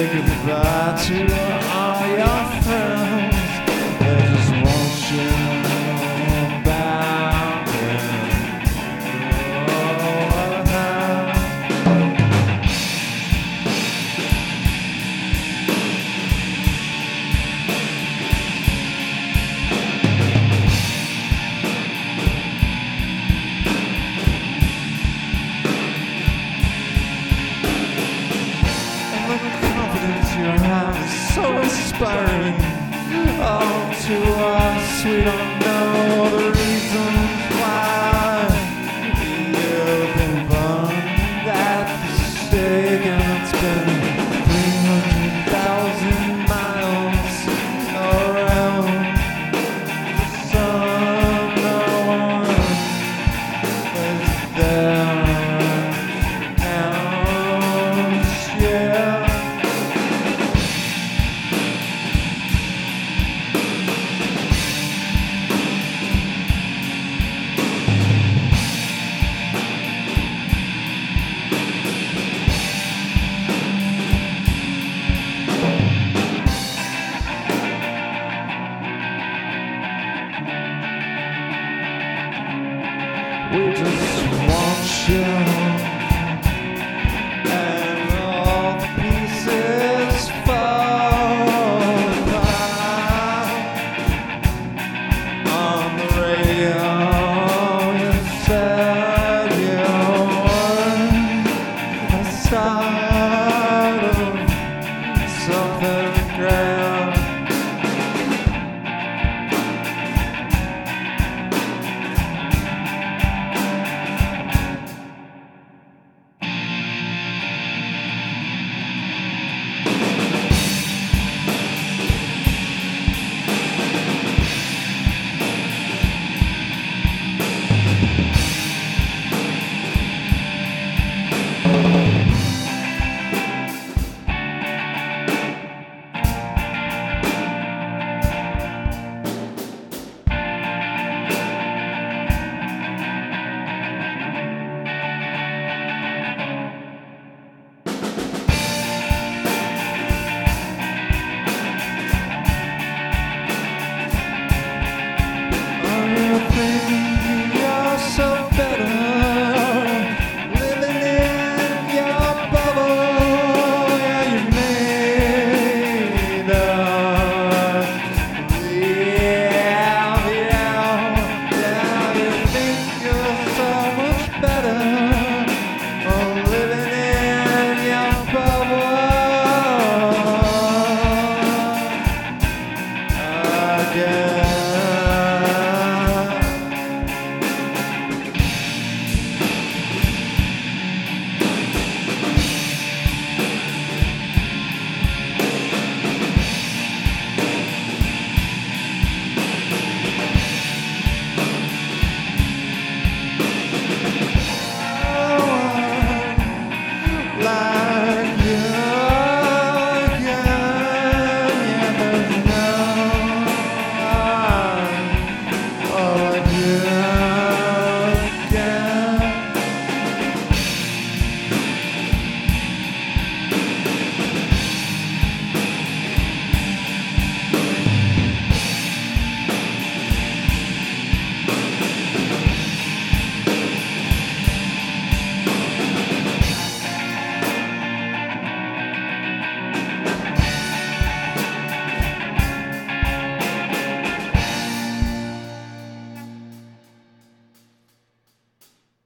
goodbye to all your friends. They just want you back in your hand. You have so inspiring. Oh, to us we don't know the reasons why you've been burned at the stake, and it's been 300,000 miles around the sun. No one is there else, yeah. We just want you